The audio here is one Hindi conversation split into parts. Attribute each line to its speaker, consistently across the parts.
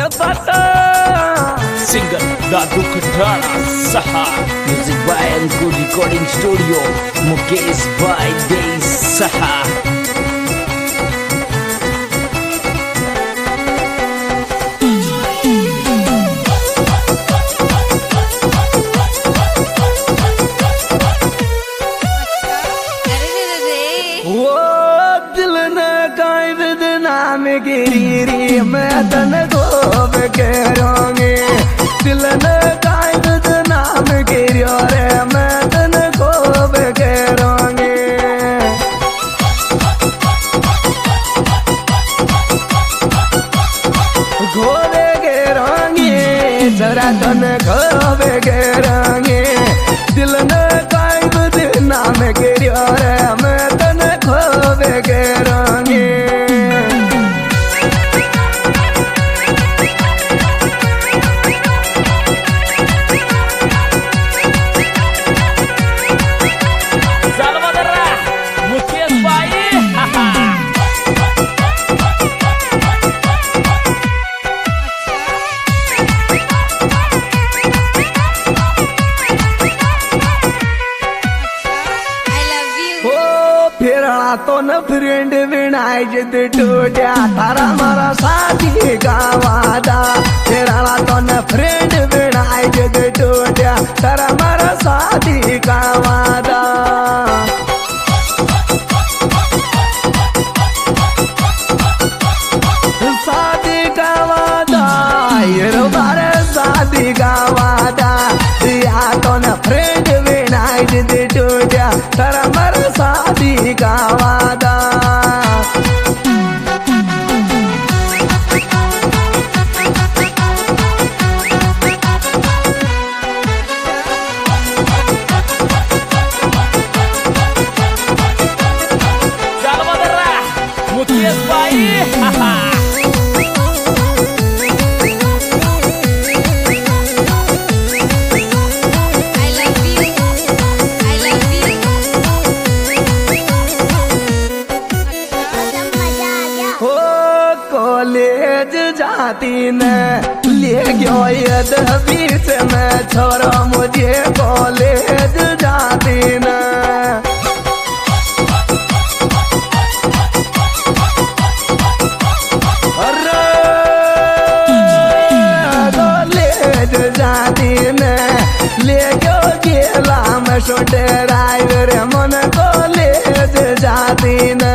Speaker 1: बाता सिंगर दादू खटाड़ा सहा music by Ankur recording studio Mukesh भाई दे सहा
Speaker 2: गिरी री मैं तन गोब करोगे दिल न कायद नाम गिरियो रे मैं तन गोब करोगे घोड़े गिरोगे जरा तन गोब करोगे दिल न कायद नाम गिरियो रे मैं तन गोब करोगे तो न फ्रेंड विनाय जिद टूटा तारा मारा साथी का वादा तेरा तो न फ्रेंड विनाय जिद टूटा तारा मारा साथी का वादा शादी का वादा ये बारे शादी का वादा या तो न फ्रेंड विनाय जिद टूटा तारा मारा शादी का वादा
Speaker 1: मुकेश भाई
Speaker 2: कॉलेज जाती न ले गयो यद बीच में छोरा मुझे कॉलेज जाती न अरे कॉलेज जाती न ले गयो गेला में छोटे ड्राइवर मन कॉलेज जाती न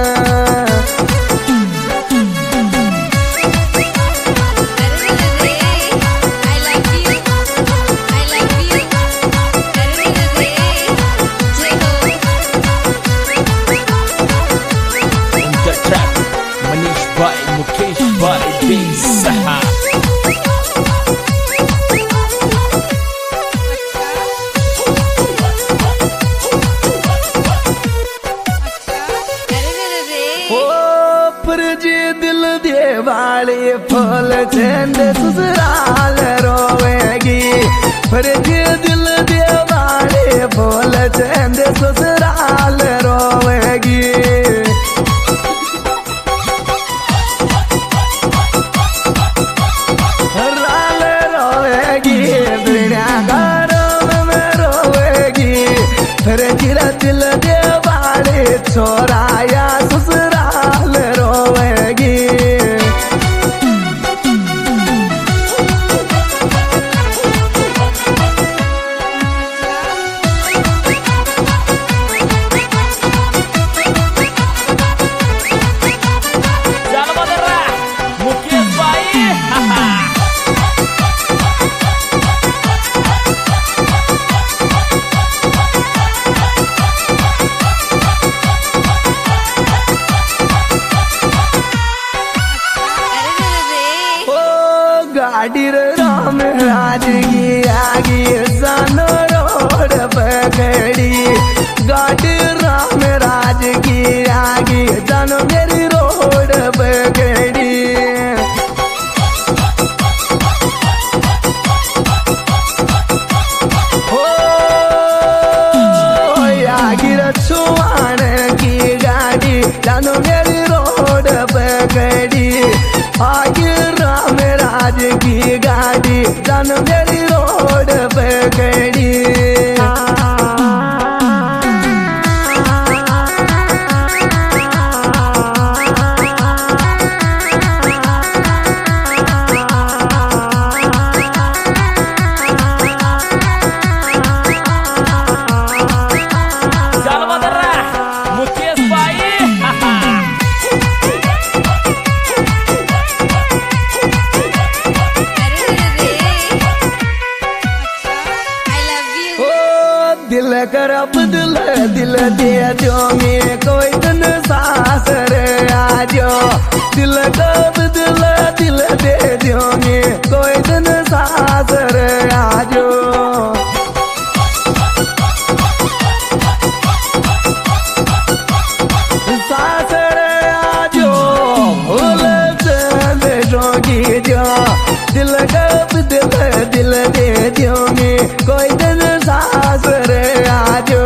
Speaker 1: मुकेश भाई दे सहा
Speaker 2: जी दिल दे वाले फल चंद ससुराल रोवेगी पर जी दिल दे वाले फल चंद ससुराल रोवेगी राल रोवेगी बिना गारों में रोवेगी फिर जिला दिल दे वाले छोरा या ससुराल रोवेगी
Speaker 1: मुकेश भाई
Speaker 2: गाड़ी राम राज की आगे जानो रोड पकड़ी गाड़ी राम राज की आगे जानो मेरी रोड पकड़ी हो आगे छुआन की गाड़ी जानो मेरी रोड पकड़ी आगे राम राज आज की गाड़ी जान मेरी रोड पे खड़ी। दिल कर अब दिल दे दो मैं कोई दिन सास रे आजो। दिल कब दिल दे दो मैं कोई दिन सास रे आजो। सास रे आजो भूल से जोगी जो। दिल कब दिल दे दो मैं कोई दिन सास रे आजो।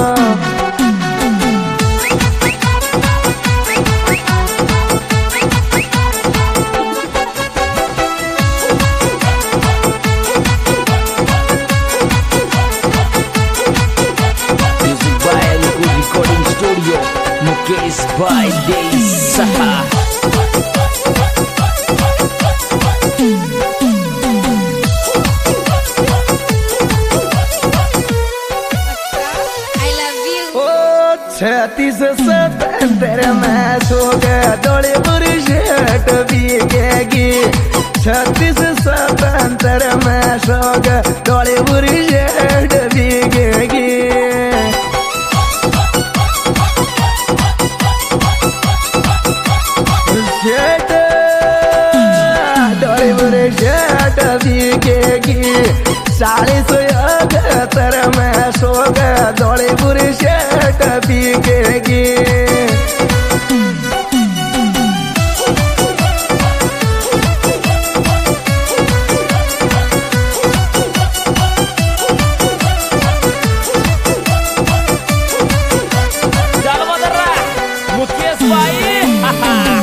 Speaker 1: Music by Liquid Recording Studio, Mukesh by Day Saha.
Speaker 2: छत्तीस सतंतर में सो गया थोड़ी बुरी शर्ट भीगेगी। 36 सतंतर में सो गया थोड़ी बुरी शर्ट भीगेगी। शर्ट थोड़ी बुरी शर्ट भीगेगी। 40 71 में सो गया थोड़ी बुरी शर्ट भीगेगी।
Speaker 1: Mukesh by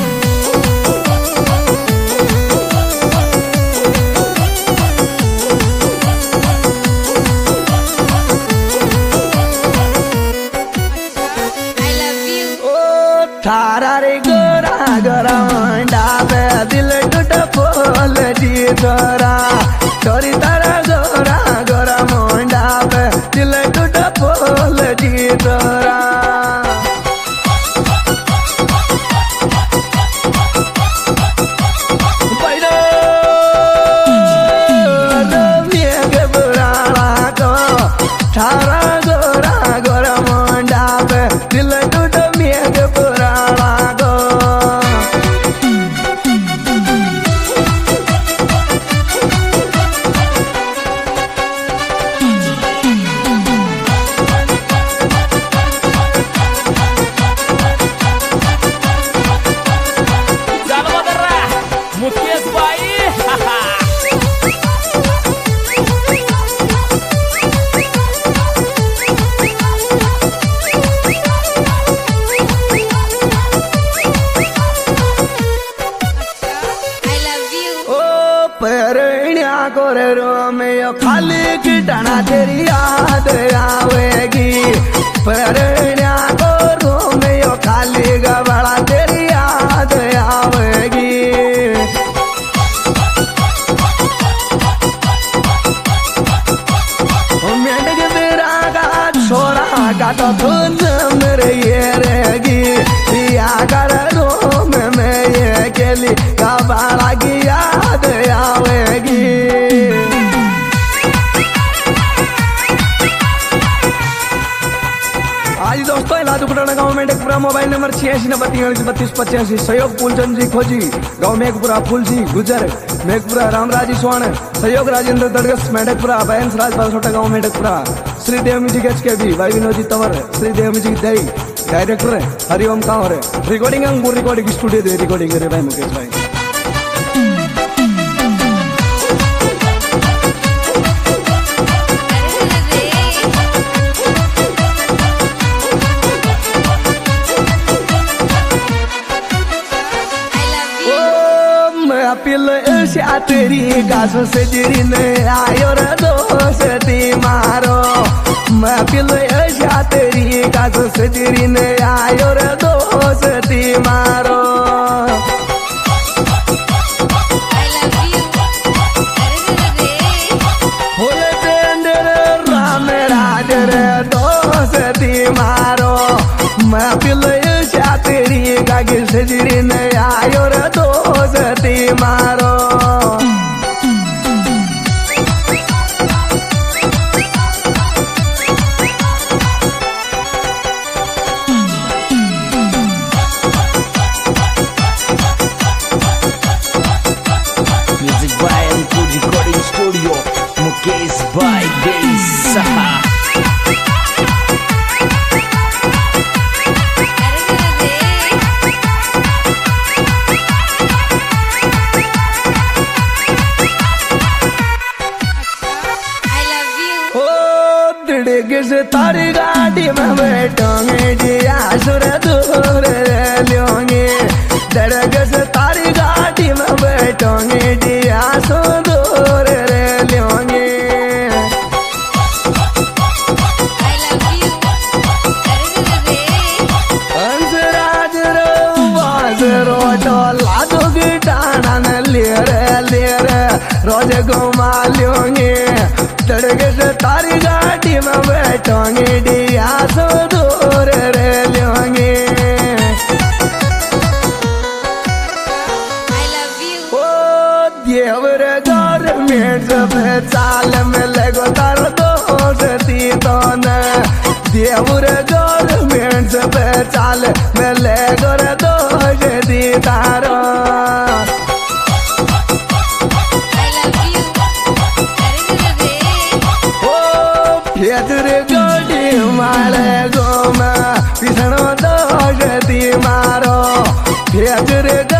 Speaker 2: थारा रे गोरा गोरा मुंडा पे दिल टूट बोल जी छोरा। छोरी तारा गोरा गोरा मुंडा पे दिल टूट बोल जी छोरा। थारा गोरा गोरा मुंडा पे दिल टूट मेघ पुराना गो।
Speaker 1: Mukesh by
Speaker 2: गोरे रो में खाली कीटाना तेरी याद आवेगी। परण्या को रो में खाली गबड़ा तेरी याद आवेगी। मेंढक मेरा का छोरा का तो धुन मेरे ये रहेगी। या कर रो में ये केली गबड़ा की याद आवेगी। आज दोस्तों लादुकुटाना गांव में मेढकपुरा मोबाइल नंबर 8690323585 सहयोग फूलचंद जी खोजी गांव मेघपुरा फूल जी गुजर मेघपुरा रामराज स्वर्ण सहयोग राजेंद्र दड़गस मेढकपुरा बयंस राज बालसोटा गांव मेढकपुरा श्री देव म्यूजिक HKB भाई विनोद जी तंवर श्री देव म्यूजिक दई डायरेक्टर हरिओम कांवर रिकॉर्डिंग अंगूर रिकॉर्डिंग स्टूडियो दे रिकॉर्डिंग करे भाई मुकेश भाई। पिल शात तेरी गासो सजरी ने आयो रे दोस्ती मारो महफिल ऐसा तेरी गासो सजरी ने आयो रे दोस्ती मारो मारो महफिल ऐसा तेरी गागी सजरी ने आयो रे दोस्ती मारो
Speaker 1: Music by Liquid Recording Studio, Mukesh by Day Saha.
Speaker 2: तारी गाड़ी में बैठोंगे जी आसुर दूर लोगे दरग से तारी गाड़ी में बैठोंगे जी आसु दूर लोगे हंसराज रोटो लादो गिटाना ले रे रोज घुमा लोगे दरग से तारी गाड़ी में बैठोंगे डिया सो दूर रे लोगे ओ देवर गवर्नमेंट पे चाल में लगो तार दोस्ती तो न देवर गवर्नमेंट पे चाल में लगो रे दोस्ती तारो फेतरे गाड़ी मारे गोमा पिछड़ो दोस्ती मारो फेतरे